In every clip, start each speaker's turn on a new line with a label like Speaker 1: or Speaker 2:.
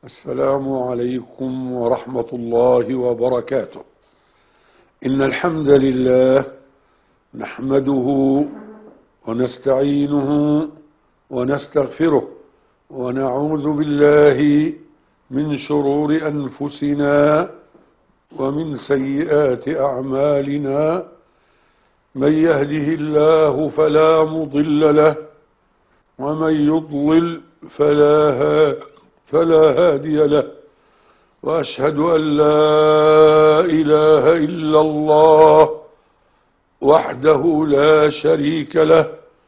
Speaker 1: السلام عليكم ورحمة الله وبركاته. إن الحمد لله نحمده ونستعينه ونستغفره ونعوذ بالله من شرور أنفسنا ومن سيئات أعمالنا. من يهده الله فلا مضل له ومن يضلل فلا هادي له، وأشهد أن لا إله إلا الله وحده لا شريك له،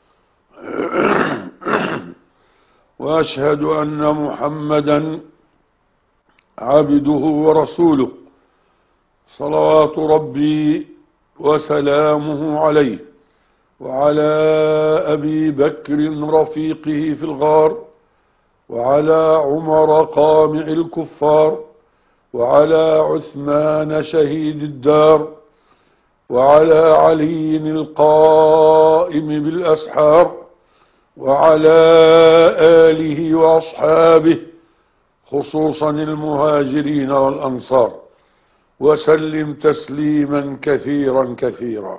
Speaker 1: وأشهد أن محمدا عبده ورسوله صلوات ربي وسلامه عليه وعلى أبي بكر رفيقه في الغار، وعلى عمر قامع الكفار، وعلى عثمان شهيد الدار، وعلى علي القائم بالأسحار، وعلى آله وأصحابه خصوصا المهاجرين والأنصار، وسلم تسليما كثيرا كثيرا.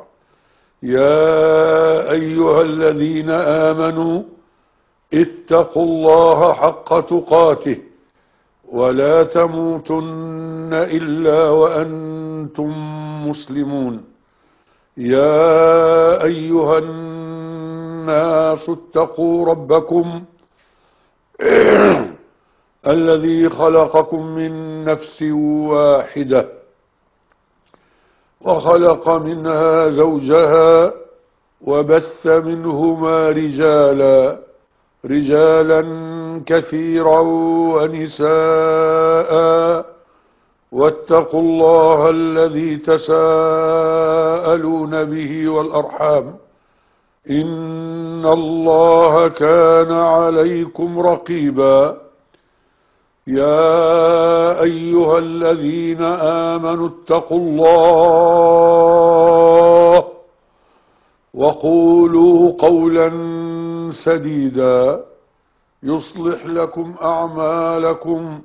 Speaker 1: يا أيها الذين آمنوا اتقوا الله حق تقاته ولا تموتن إلا وأنتم مسلمون. يا أيها الناس اتقوا ربكم الذي خلقكم من نفس واحدة وخلق منها زوجها وبث منهما رجالا كثيرا ونساء، واتقوا الله الذي تساءلون به والأرحام إن الله كان عليكم رقيبا. يا أيها الذين آمنوا اتقوا الله وقولوا قولا سديدا يصلح لكم أعمالكم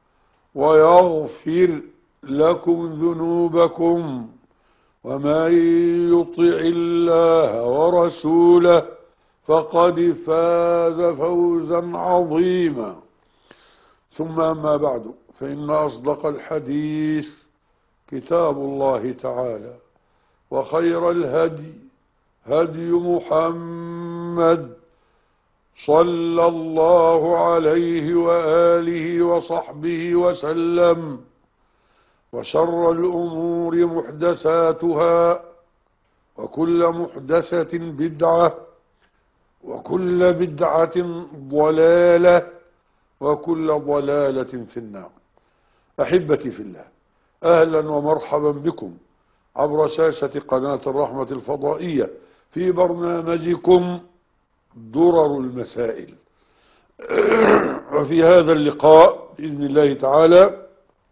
Speaker 1: ويغفر لكم ذنوبكم، ومن يطع الله ورسوله فقد فاز فوزا عظيما. ثم أما بعد، فإن أصدق الحديث كتاب الله تعالى، وخير الهدي هدي محمد صلى الله عليه وآله وصحبه وسلم، وشر الأمور محدثاتها، وكل محدثة بدعة، وكل بدعة ضلالة، وكل ضلالة في النار. أحبتي في الله، أهلا ومرحبا بكم عبر شاشة قناة الرحمة الفضائية في برنامجكم درر المسائل. وفي هذا اللقاء بإذن الله تعالى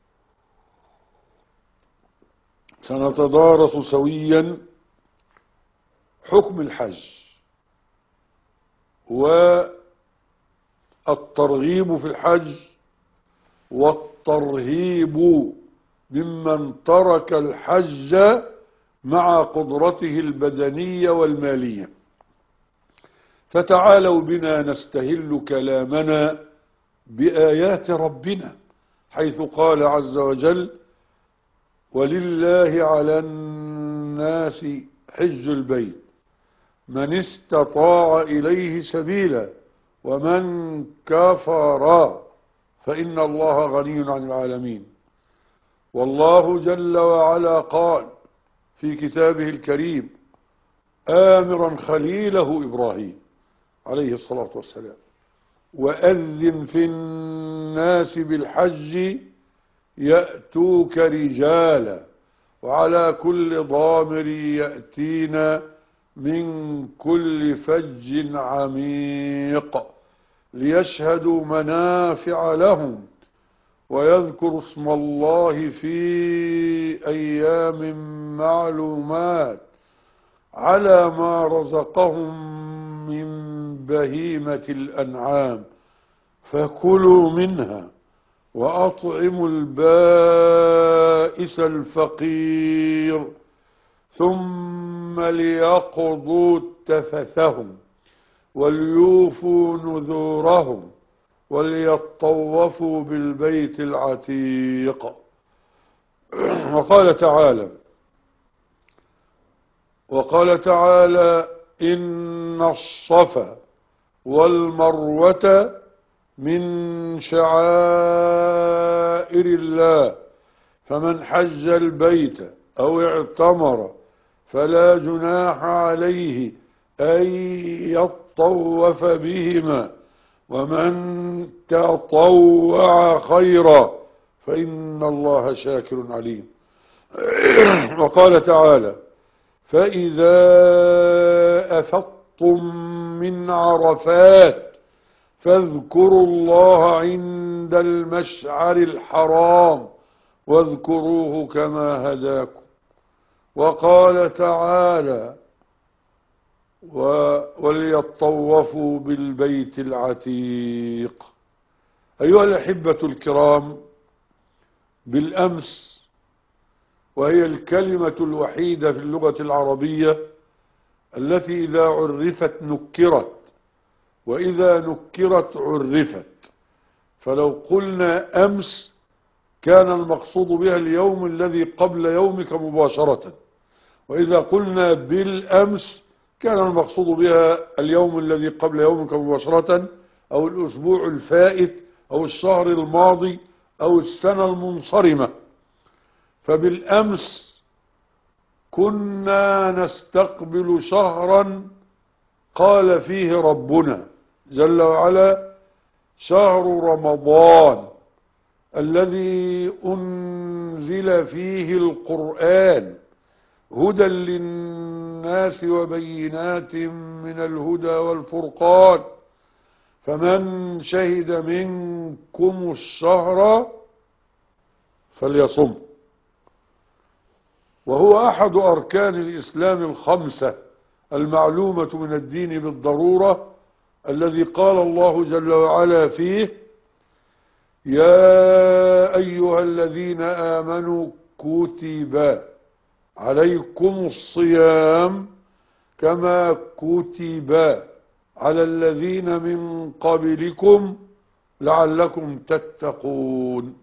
Speaker 1: سنتدارس سويا حكم الحج والترغيب في الحج والترهيب ممن ترك الحج مع قدرته البدنية والمالية. فتعالوا بنا نستهل كلامنا بآيات ربنا، حيث قال عز وجل: ولله على الناس حج البيت من استطاع إليه سبيلا ومن كفر فإن الله غني عن العالمين. والله جل وعلا قال في كتابه الكريم آمرا خليله إبراهيم عليه الصلاة والسلام: وأذن في الناس بالحج يأتوك رجالا وعلى كل ضامر يأتين من كل فج عميق ليشهدوا منافع لهم ويذكروا اسم الله في أيام معلومات على ما رزقهم من بهيمة الأنعام فكلوا منها وأطعموا البائس الفقير ثم ليقضوا تفثهم وليوفوا نذورهم وليطوفوا بالبيت العتيق. وقال تعالى إن الصفا والمروة من شعائر الله فمن حج البيت أو اعتمر فلا جناح عليه أن يطوف بهما ومن تطوع خيرا فإن الله شاكر عليم. وقال تعالى فإذا أفضتم من عرفات فاذكروا الله عند المشعر الحرام واذكروه كما هداكم. وقال تعالى وليطوفوا بالبيت العتيق. أيها الأحبة الكرام، بالأمس، وهي الكلمة الوحيدة في اللغة العربية التي إذا عرفت نكرت وإذا نكرت عرفت. فلو قلنا أمس كان المقصود بها اليوم الذي قبل يومك مباشرة، وإذا قلنا بالأمس كان المقصود بها اليوم الذي قبل يومك مباشرة أو الأسبوع الفائت أو الشهر الماضي أو السنة المنصرمة. فبالأمس كنا نستقبل شهرا قال فيه ربنا جل وعلا شهر رمضان الذي أنزل فيه القرآن هدى للناس وبينات من الهدى والفرقان فمن شهد منكم الشهر فليصم. وهو أحد أركان الإسلام الخمسة المعلومة من الدين بالضرورة، الذي قال الله جل وعلا فيه يا أيها الذين آمنوا كتب عليكم الصيام كما كتب على الذين من قبلكم لعلكم تتقون.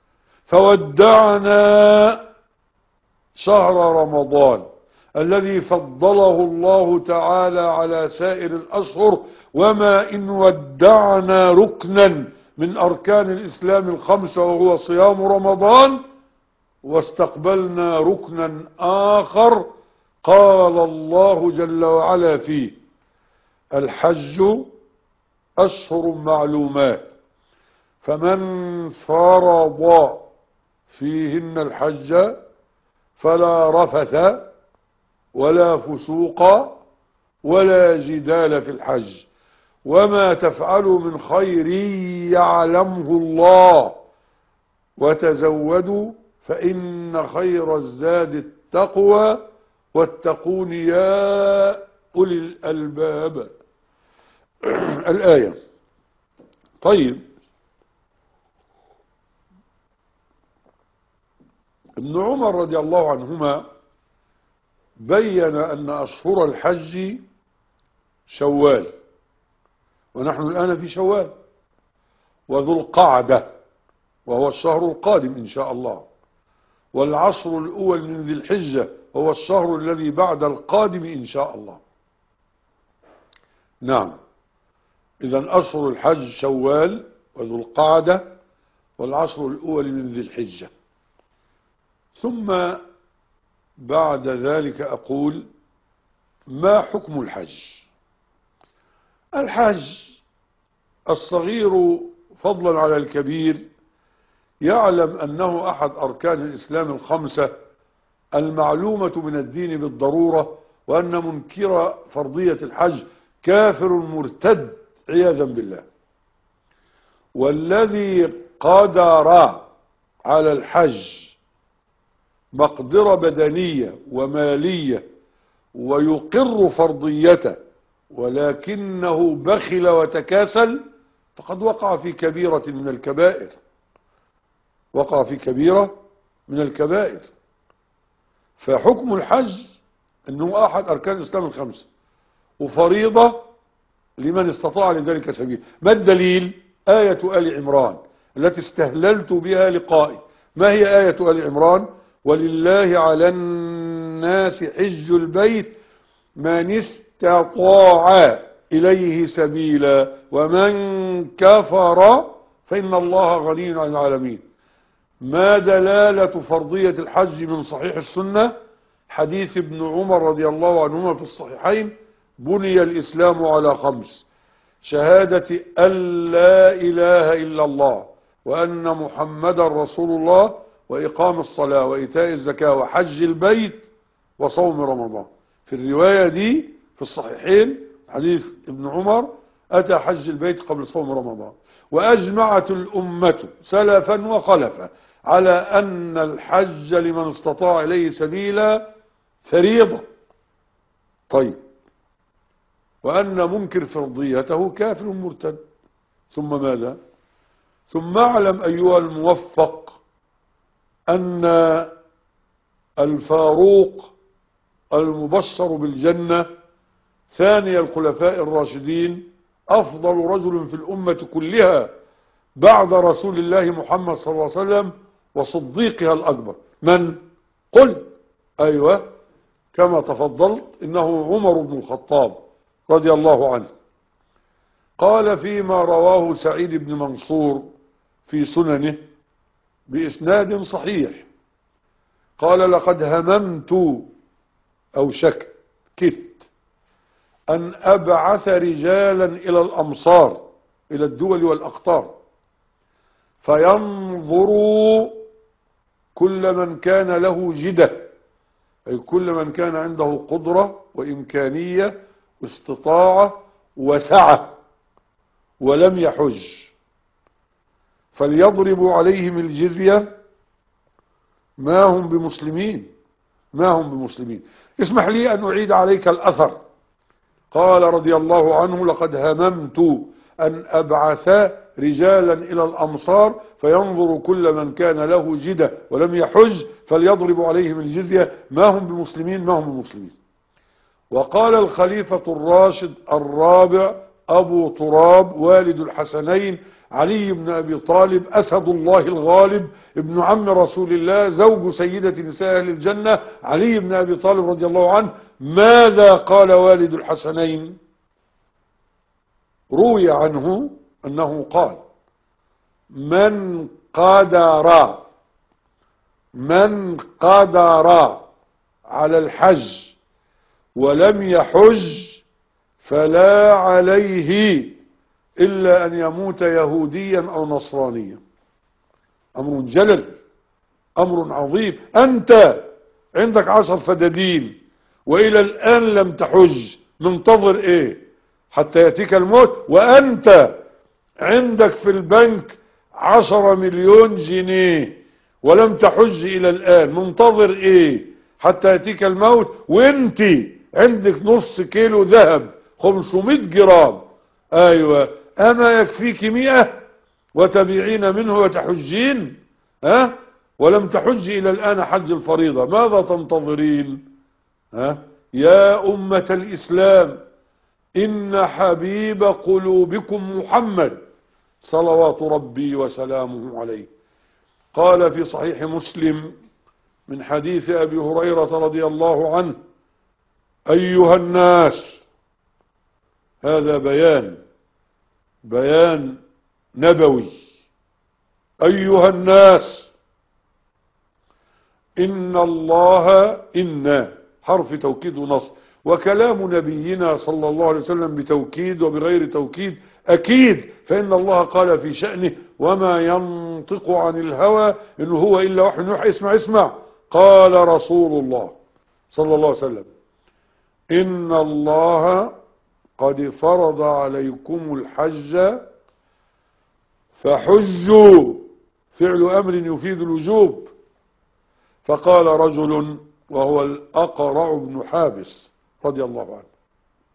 Speaker 1: فودعنا شهر رمضان الذي فضله الله تعالى على سائر الأشهر، وما إن ودعنا ركنا من أركان الإسلام الخمسة وهو صيام رمضان، واستقبلنا ركنا آخر قال الله جل وعلا فيه الحج أشهر معلومات فمن فرض فيهن الحج فلا رفث ولا فسوق ولا جدال في الحج وما تفعلوا من خير يعلمه الله وتزودوا فإن خير الزاد التقوى واتقون يا أولي الألباب. الآية. طيب، ابن عمر رضي الله عنهما بين أن أشهر الحج شوال، ونحن الآن في شوال، وذو القعدة وهو الشهر القادم إن شاء الله، والعشر الأول من ذي الحجة هو الشهر الذي بعد القادم إن شاء الله. نعم، إذن أشهر الحج شوال وذو القعدة والعشر الأول من ذي الحجة. ثم بعد ذلك أقول ما حكم الحج؟ الحج الصغير فضلا على الكبير يعلم أنه أحد أركان الإسلام الخمسة المعلومة من الدين بالضرورة، وأن منكر فرضية الحج كافر مرتد عياذا بالله. والذي قدر على الحج مقدرة بدنية ومالية ويقر فرضيته ولكنه بخل وتكاسل فقد وقع في كبيرة من الكبائر. وقع في كبيرة من الكبائر. فحكم الحج أنه أحد أركان الإسلام الخمسة وفريضة لمن استطاع لذلك سبيل. ما الدليل؟ آية آل عمران التي استهللت بها لقائي. ما هي آية آل عمران؟ ولله على الناس حج البيت من استطاع إليه سبيلا ومن كفر فإن الله غني عن العالمين. ما دلالة فرضية الحج من صحيح السنة؟ حديث ابن عمر رضي الله عنهما في الصحيحين: بني الإسلام على خمس: شهادة أن لا إله إلا الله وأن محمدا رسول الله وإقام الصلاة وإيتاء الزكاة وحج البيت وصوم رمضان. في الرواية دي في الصحيحين حديث ابن عمر: أتى حج البيت قبل صوم رمضان. وأجمعت الأمة سلفا وخلفا على أن الحج لمن استطاع إليه سبيلا فريضة. طيب، وأن منكر فرضيته كافر مرتد. ثم ماذا؟ ثم اعلم أيها الموفق أن الفاروق المبشر بالجنة ثاني الخلفاء الراشدين أفضل رجل في الأمة كلها بعد رسول الله محمد صلى الله عليه وسلم وصديقها الأكبر. من؟ قل. أيوة، كما تفضلت، إنه عمر بن الخطاب رضي الله عنه. قال فيما رواه سعيد بن منصور في سننه بإسناد صحيح، قال: لقد هممت أو كدت أن أبعث رجالا إلى الأمصار، إلى الدول والأقطار، فينظروا كل من كان له جدة، أي كل من كان عنده قدرة وإمكانية واستطاعة وسعة ولم يحج، فليضربوا عليهم الجزية. ما هم بمسلمين، ما هم بمسلمين. اسمح لي أن أعيد عليك الأثر. قال رضي الله عنه: لقد هممت أن أبعث رجالا إلى الأمصار فينظر كل من كان له جدة ولم يحج فليضرب عليهم الجزية. ما هم بمسلمين، ما هم بمسلمين. وقال الخليفة الراشد الرابع أبو تراب والد الحسنين علي بن أبي طالب أسد الله الغالب ابن عم رسول الله زوج سيدة نساء أهل الجنة علي بن أبي طالب رضي الله عنه: ماذا قال والد الحسنين؟ روي عنه أنه قال: من قدر على الحج ولم يحج فلا عليه إلا أن يموت يهوديا أو نصرانيا. أمر جلل، أمر عظيم. أنت عندك 10 فدادين وإلى الآن لم تحج، منتظر إيه حتى يأتيك الموت؟ وأنت عندك في البنك 10 مليون جنيه ولم تحج إلى الآن، منتظر إيه حتى يأتيك الموت؟ وانت عندك نص كيلو ذهب 500 جرام، أيوة، أما يكفيك 100 وتبيعين منه وتحجين؟ ولم تحج إلى الآن حج الفريضة، ماذا تنتظرين؟ يا أمة الإسلام، إن حبيب قلوبكم محمد صلوات ربي وسلامه عليه قال في صحيح مسلم من حديث أبي هريرة رضي الله عنه: أيها الناس، هذا بيان نبوي، أيها الناس، إن الله، إن حرف توكيد ونصب، وكلام نبينا صلى الله عليه وسلم بتوكيد وبغير توكيد أكيد، فإن الله قال في شأنه: وما ينطق عن الهوى إن هو إلا وحي يوحى. اسمع، قال رسول الله صلى الله عليه وسلم: إن الله قد فرض عليكم الحج فحجوا، فعل أمر يفيد الوجوب. فقال رجل وهو الأقرع بن حابس رضي الله عنه: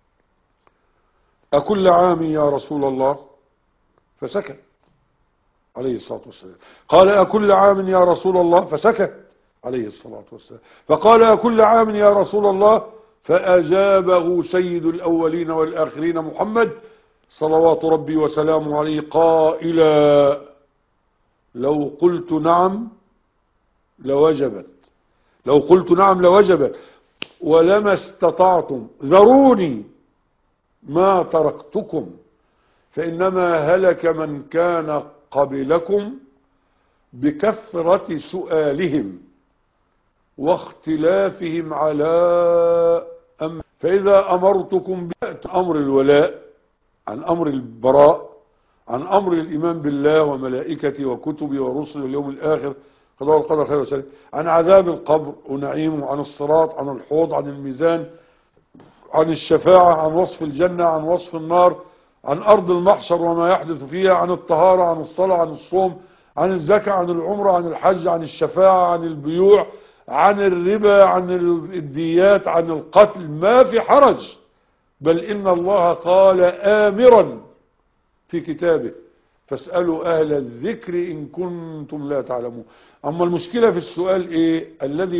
Speaker 1: أكل عام يا رسول الله؟ فسكت. عليه الصلاة والسلام. قال أكل عام يا رسول الله؟ فسكت عليه الصلاة والسلام. فقال أكل عام يا رسول الله؟ فأجابه سيد الأولين والآخرين محمد صلوات ربي وسلامه عليه قائلا: لو قلت نعم لوجبت، لو قلت نعم لوجبت، ولما استطعتم ذروني ما تركتكم، فإنما هلك من كان قبلكم بكثرة سؤالهم واختلافهم على أمر. فإذا أمرتكم بأمر الولاء عن أمر البراء، عن أمر الإيمان بالله وملائكته وكتبه ورسله واليوم الآخر، قضاء القدر خير وشر، عن عذاب القبر ونعيمه، عن الصراط، عن الحوض، عن الميزان، عن الشفاعة، عن وصف الجنة، عن وصف النار، عن أرض المحشر وما يحدث فيها، عن الطهارة، عن الصلاة، عن الصوم، عن الزكاة، عن العمرة، عن الحج، عن الشفاعة، عن البيوع، عن الربا، عن الديات، عن القتل، ما في حرج. بل إن الله قال آمرا في كتابه: فاسألوا أهل الذكر إن كنتم لا تعلمون. أما المشكلة في السؤال إيه؟ الذي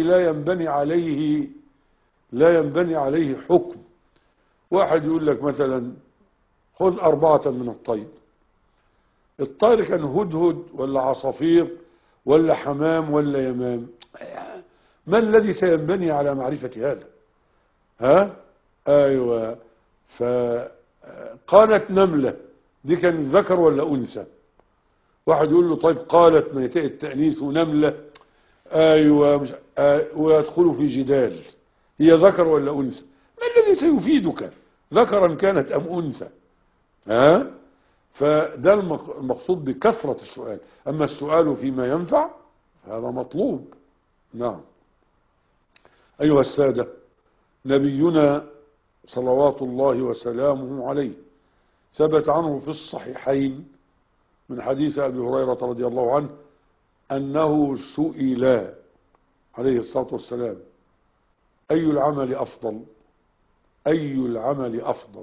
Speaker 1: لا ينبني عليه حكم. واحد يقول لك مثلا: خذ 4 من الطير. الطير كان هدهد ولا عصافير ولا حمام ولا يمام؟ ما الذي سينبني على معرفة هذا؟ ها؟ ايوه. فقالت نملة، دي كان ذكر ولا انثى؟ واحد يقول له: طيب قالت ميتاء التأنيث ونملة، ايوه، مش ويدخلوا في جدال، هي ذكر ولا انثى؟ ما الذي سيفيدك ذكرا كانت ام انثى؟ ها؟ فده المقصود بكثرة السؤال. اما السؤال فيما ينفع هذا مطلوب. نعم. ايها السادة، نبينا صلوات الله وسلامه عليه ثبت عنه في الصحيحين من حديث أبي هريرة رضي الله عنه أنه سئل عليه الصلاة والسلام: أي العمل أفضل؟ أي العمل أفضل؟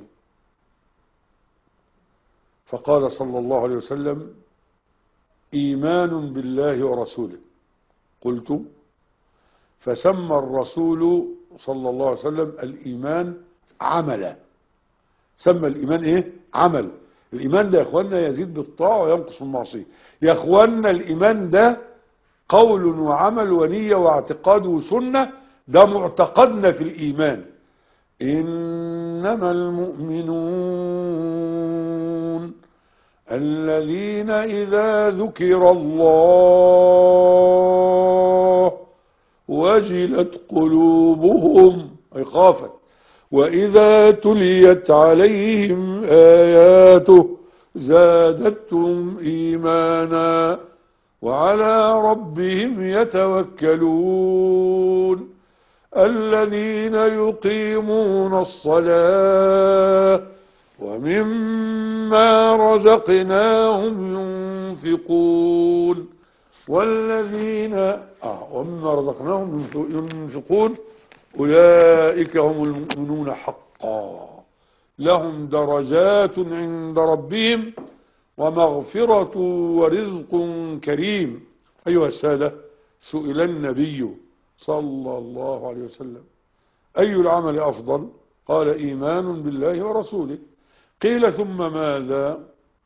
Speaker 1: فقال صلى الله عليه وسلم: إيمان بالله ورسوله. قلت: فسمى الرسول صلى الله عليه وسلم الإيمان عملا. سمى الإيمان إيه؟ عمل. الإيمان ده يا إخواننا يزيد بالطاعة وينقص بالمعصية. يا إخواننا الإيمان ده قول وعمل ونية واعتقاد وسنة، ده معتقدنا في الإيمان. إنما المؤمنون الذين إذا ذكر الله وجلت قلوبهم، أي خافت، وإذا تليت عليهم آياته زادتهم إيمانا وعلى ربهم يتوكلون الذين يقيمون الصلاة ومما رزقناهم ينفقون ومما رزقناهم ينفقون أولئك هم المؤمنون حقا لهم درجات عند ربهم ومغفرة ورزق كريم. أيها السادة، سئل النبي صلى الله عليه وسلم: أي العمل أفضل؟ قال: إيمان بالله ورسوله. قيل: ثم ماذا؟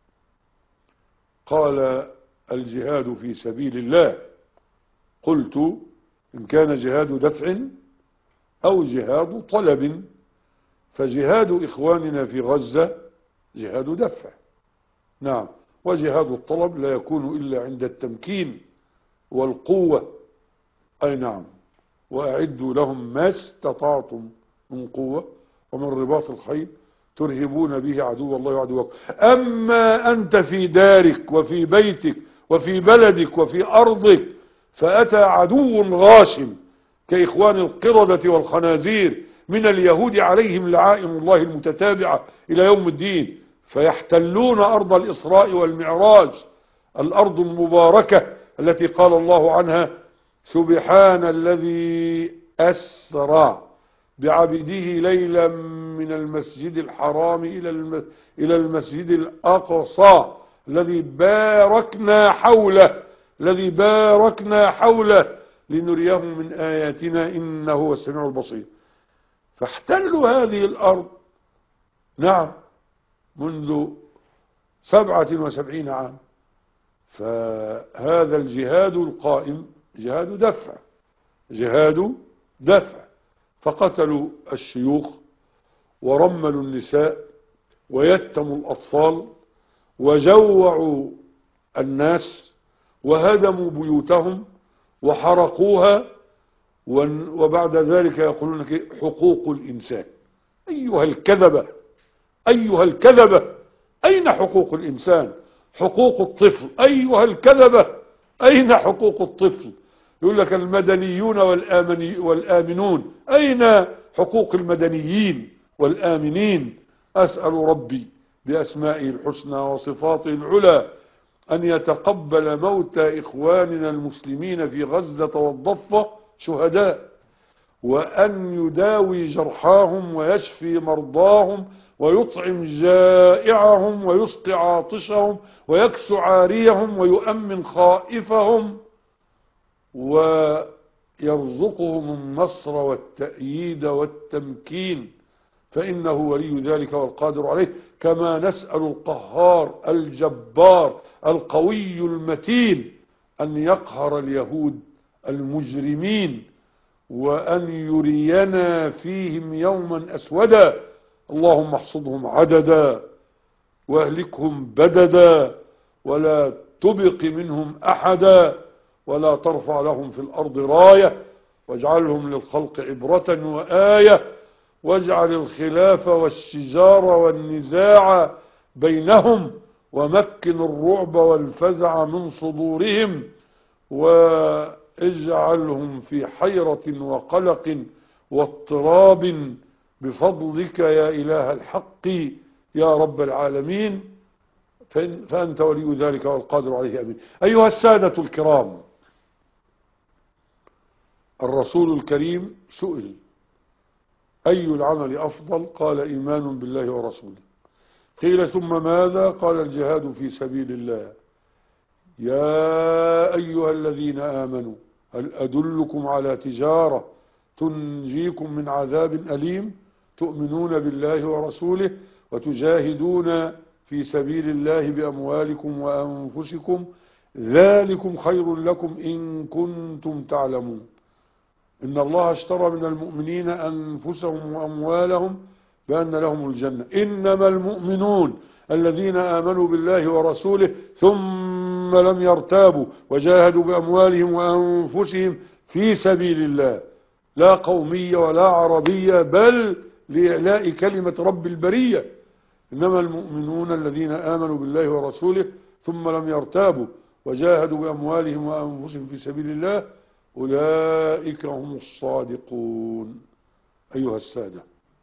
Speaker 1: قال: الجهاد في سبيل الله. قلت: إن كان جهاد دفع أو جهاد طلب، فجهاد إخواننا في غزة جهاد دفع، نعم، وجهاد الطلب لا يكون إلا عند التمكين والقوة، أي نعم. وأعدوا لهم ما استطعتم من قوة ومن رباط الخيل ترهبون به عدو الله وعدوكم. أما أنت في دارك وفي بيتك وفي بلدك وفي أرضك فأتى عدو غاشم كإخوان القردة والخنازير من اليهود عليهم لعائن الله المتتابعة إلى يوم الدين، فيحتلون أرض الإسراء والمعراج، الأرض المباركة التي قال الله عنها: سبحان الذي أسرى بعبده ليلا من المسجد الحرام إلى المسجد الأقصى الذي باركنا حوله، الذي باركنا حوله لنريه من آياتنا إنه هو السميع البصير. فاحتلوا هذه الأرض، نعم، منذ 77 عام. فهذا الجهاد القائم جهاد دفع، جهاد دفع. فقتلوا الشيوخ ورملوا النساء ويتموا الأطفال وجوعوا الناس وهدموا بيوتهم وحرقوها، وبعد ذلك يقولون حقوق الإنسان. أيها الكذبة، أيها الكذبة، أين حقوق الإنسان؟ حقوق الطفل، أيها الكذبة، أين حقوق الطفل؟ يقول لك المدنيون والآمنون، أين حقوق المدنيين والآمنين؟ أسأل ربي بأسمائه الحسنى وصفاته العلى أن يتقبل موتى إخواننا المسلمين في غزة والضفة شهداء، وأن يداوي جرحاهم ويشفي مرضاهم ويطعم جائعهم ويسقي عاطشهم ويكسو عاريهم ويؤمن خائفهم ويرزقهم النصر والتأييد والتمكين، فإنه ولي ذلك والقادر عليه. كما نسأل القهار الجبار القوي المتين أن يقهر اليهود المجرمين وأن يرينا فيهم يوما أسودا. اللهم احصدهم عددا واهلكهم بددا ولا تبق منهم أحدا ولا ترفع لهم في الأرض راية، واجعلهم للخلق عبرة وآية، واجعل الخلاف والشجار والنزاع بينهم، ومكن الرعب والفزع من صدورهم، واجعلهم في حيرة وقلق واضطراب بفضلك يا إله الحق يا رب العالمين، فأنت ولي ذلك والقادر عليه. أمين. أيها السادة الكرام، الرسول الكريم سئل أي العمل أفضل؟ قال إيمان بالله ورسوله. قيل ثم ماذا؟ قال الجهاد في سبيل الله. يا أيها الذين آمنوا هل أدلكم على تجارة تنجيكم من عذاب أليم؟ تؤمنون بالله ورسوله وتجاهدون في سبيل الله بأموالكم وأنفسكم، ذلكم خير لكم إن كنتم تعلمون. إن الله اشترى من المؤمنين أنفسهم وأموالهم بأن لهم الجنة. إنما المؤمنون الذين آمنوا بالله ورسوله ثم لم يرتابوا وجاهدوا بأموالهم وأنفسهم في سبيل الله، لا قومية ولا عربية، بل لإعلاء كلمة رب البرية. إنما المؤمنون الذين آمنوا بالله ورسوله ثم لم يرتابوا وجاهدوا بأموالهم وأنفسهم في سبيل الله أولئك هم الصادقون. أيها السادة،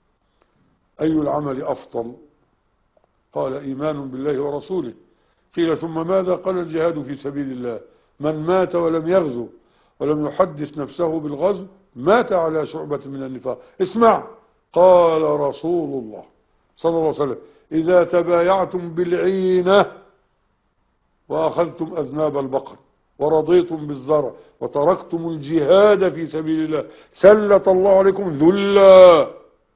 Speaker 1: أي العمل أفضل؟ قال إيمان بالله ورسوله. قيل ثم ماذا؟ قال الجهاد في سبيل الله. من مات ولم يغزو ولم يحدث نفسه بالغزو مات على شعبة من النفاق. اسمع، قال رسول الله صلى الله عليه وسلم: إذا تبايعتم بالعينة وأخذتم أذناب البقر ورضيتم بالزرع وتركتم الجهاد في سبيل الله سلط الله عليكم ذلا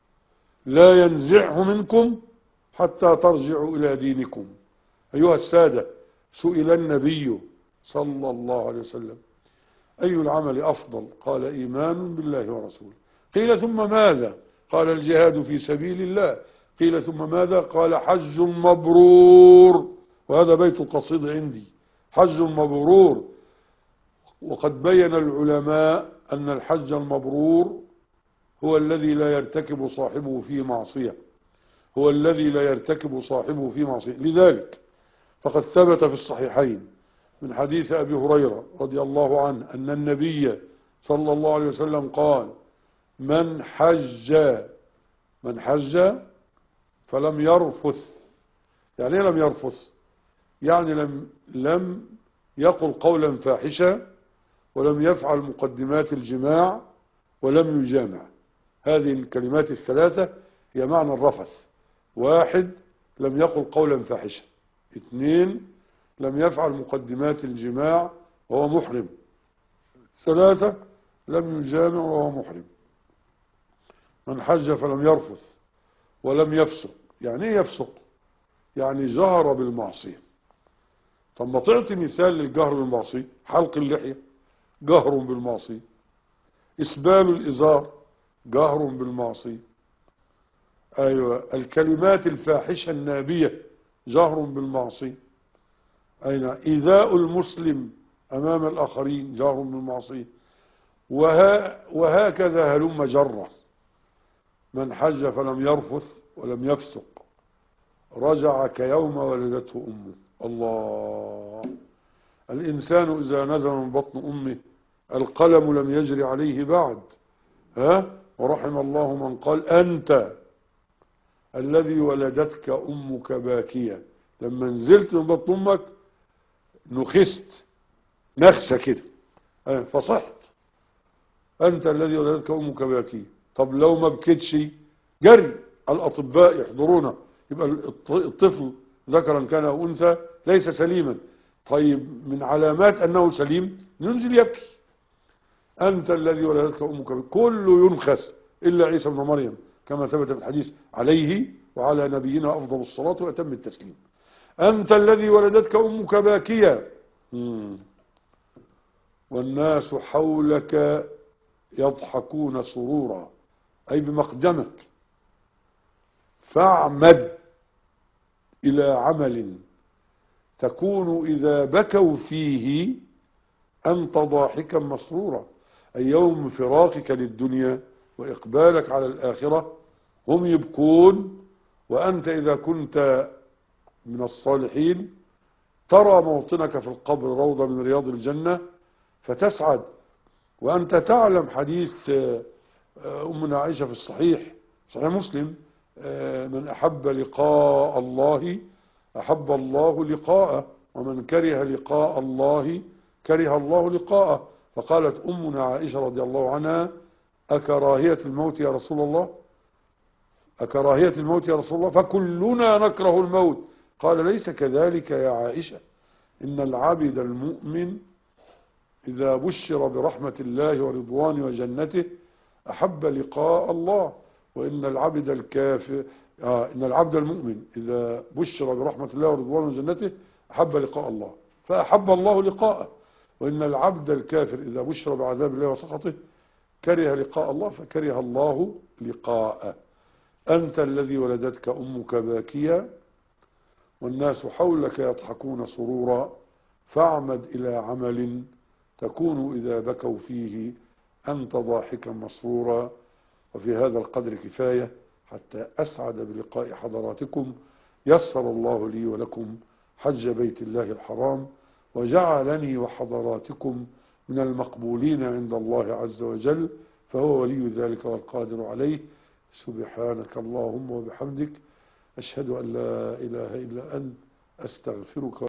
Speaker 1: لا ينزعه منكم حتى ترجعوا إلى دينكم. أيها السادة، سئل النبي صلى الله عليه وسلم: أي العمل أفضل؟ قال إيمان بالله ورسوله. قيل ثم ماذا؟ قال الجهاد في سبيل الله. قيل ثم ماذا؟ قال حج مبرور. وهذا بيت القصيد عندي: حج مبرور. وقد بين العلماء أن الحج المبرور هو الذي لا يرتكب صاحبه فيه معصية، هو الذي لا يرتكب صاحبه فيه معصية. لذلك فقد ثبت في الصحيحين من حديث أبي هريرة رضي الله عنه أن النبي صلى الله عليه وسلم قال: من حج فلم يرفث. يعني ايه لم يرفث؟ يعني لم يقل قولا فاحشا، ولم يفعل مقدمات الجماع، ولم يجامع. هذه الكلمات الثلاثة هي معنى الرفث: واحد، لم يقل قولا فاحشا. اثنين، لم يفعل مقدمات الجماع وهو محرم. 3 لم يجامع وهو محرم. من حج فلم يرفث ولم يفسق. يعني ايه يفسق؟ يعني جهر بالمعصية. طب ما تعطي مثال للجهر بالمعصية. حلق اللحية جهر بالمعصية، إسبال الإزار جهر بالمعصية، أيوة الكلمات الفاحشة النابية جهر بالمعصية، أين إيذاء المسلم أمام الآخرين جهر بالمعصية، وهكذا هلم جرة. من حج فلم يرفث ولم يفسق رجع كيوم ولدته أمه. الله. الإنسان إذا نزل من بطن أمه القلم لم يجري عليه بعد. ورحم الله من قال أنت الذي ولدتك أمك باكية. لما نزلت من بطن أمك نخست نخسة كده فصحت. أنت الذي ولدتك أمك باكية. طب لو ما بكتش جري الأطباء يحضرونه، يبقى الطفل ذكرا كان أو أنثى ليس سليما. طيب من علامات أنه سليم ينزل يبكي. أنت الذي ولدتك أمك باكية. كله ينخس إلا عيسى بن مريم كما ثبت في الحديث عليه وعلى نبينا أفضل الصلاة وأتم التسليم. أنت الذي ولدتك أمك باكية والناس حولك يضحكون سرورا، أي بمقدمك. فاعمد إلى عمل تكون إذا بكوا فيه أنت ضاحكا مسرورا، أي يوم فراقك للدنيا وإقبالك على الآخرة هم يبكون، وأنت إذا كنت من الصالحين ترى موطنك في القبر روضة من رياض الجنة فتسعد. وأنت تعلم حديث أمنا عائشة في صحيح مسلم من أحب لقاء الله أحب الله لقاءه ومن كره لقاء الله كره الله لقاءه. فقالت أمنا عائشة رضي الله عنها أكراهية الموت يا رسول الله؟ أكراهية الموت يا رسول الله؟ فكلنا نكره الموت. قال ليس كذلك يا عائشة، إن العبد المؤمن إذا بشر برحمة الله ورضوانه وجنته أحب لقاء الله، وإن العبد الكافر إن العبد المؤمن إذا بشر برحمة الله ورضوانه وجنته أحب لقاء الله فأحب الله لقاءه، وإن العبد الكافر إذا بشر بعذاب الله وسخطه كره لقاء الله فكره الله لقاءه. أنت الذي ولدتك أمك باكيا والناس حولك يضحكون سرورا، فاعمد إلى عمل تكون إذا بكوا فيه أنت ضاحكا مسرورا. وفي هذا القدر كفاية حتى أسعد بلقاء حضراتكم. يسر الله لي ولكم حج بيت الله الحرام وجعلني وحضراتكم من المقبولين عند الله عز وجل، فهو ولي ذلك والقادر عليه. سبحانك اللهم وبحمدك أشهد أن لا إله إلا أنت أستغفرك.